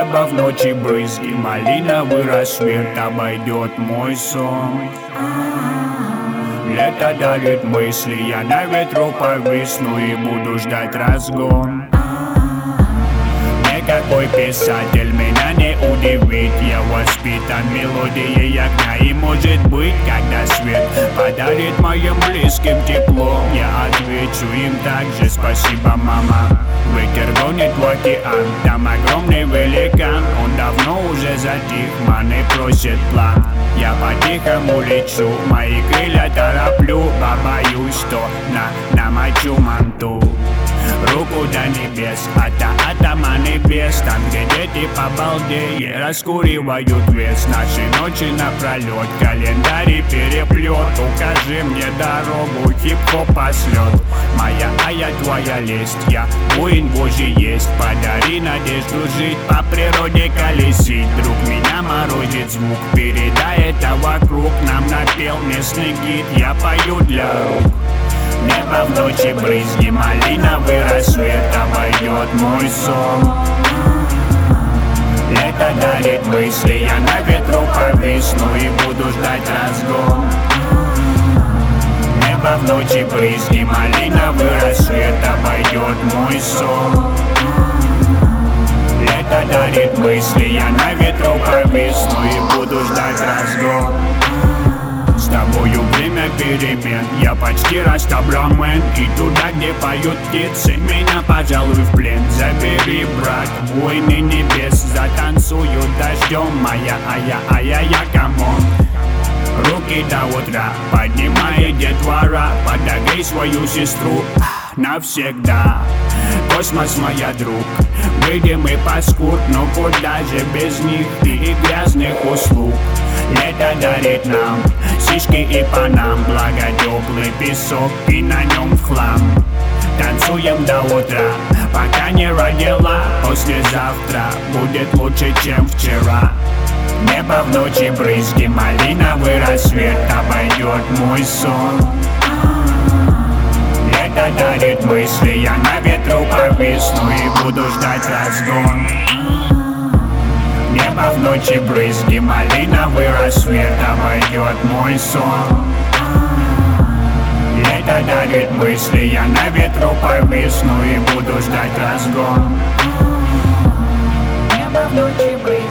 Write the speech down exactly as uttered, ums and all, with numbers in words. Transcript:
Небо в ночи брызги, малиновый рассвет, обойдет мой сон. Лето дарит мысли, я на ветру повисну и буду ждать разгон. Никакой писатель меня не удивит, я воспитан мелодией огня. И может быть, когда свет подарит моим близким тепло, я отвечу им также: спасибо, мама. Ветер гонит в океан, там огромный великан. Он давно уже затих, маны просит план. Я по-тихому лечу, мои крылья тороплю, побоюсь, что на намочу манту. Руку до небес, ата атома небес, там, где дети по балде раскуривают вес. Наши ночи напролет, календарь переплет. Укажи мне дорогу, хип-хоп пошлет. Моя, а я твоя лесть, я воин Божий есть. Подари надежду жить, по природе колесить. Друг, меня морозит звук, передай это вокруг. Нам напел местный гид, я пою для рук. Небо в ночи брызги, малиновый рассвет, обойдет мой сон. Лето дарит мысли, я на ветру повисну и буду ждать разгон. Небо в ночи брызги, малиновый рассвет, обойдет мой сон. Лето дарит мысли, я на ветру повисну и буду ждать разгон. С тобою время перемен, я почти растабрамен. И туда, где поют птицы, меня, пожалуй, в плен забери, брат, войны небес. Затанцую дождем, моя, а я, а я, я, камон. Руки до утра, поднимай детвора, подогрей свою сестру навсегда. Космос, моя друг, выйдем и паскуд, но куда же без них и грязных услуг. Лето дарит нам сишки и панам, благо теплый песок и на нем хлам. Танцуем до утра, пока не родила. Послезавтра будет лучше, чем вчера. Небо в ночи брызги, малиновый рассвет, обойдет мой сон. Лето дарит мысли, я на ветру повисну и буду ждать разгон. Небо в ночи брызги, малиновый рассвет, обойдет мой сон. Лето дарит мысли, я на ветру повисну и буду ждать разгон. Небо в ночи брызги.